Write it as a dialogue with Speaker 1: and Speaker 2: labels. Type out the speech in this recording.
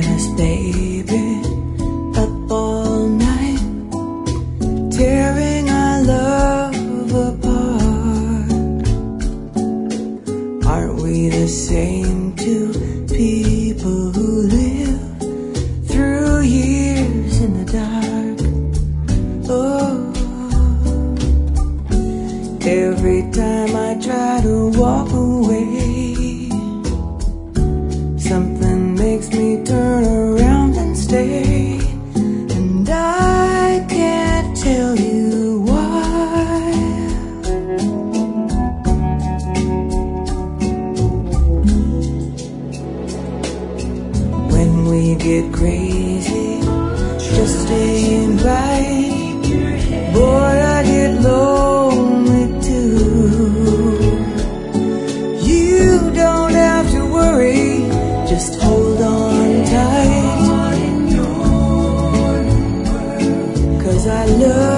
Speaker 1: us, baby, up all night, tearing our love apart. Aren't we the same two people who live through years in the dark? Oh, every time I try to walk away, something makes me turn around and stay, and I can't tell you why. When we get crazy, just staying right, boy, I get lonely too. You don't have to worry, just hold on tight, 'cause I love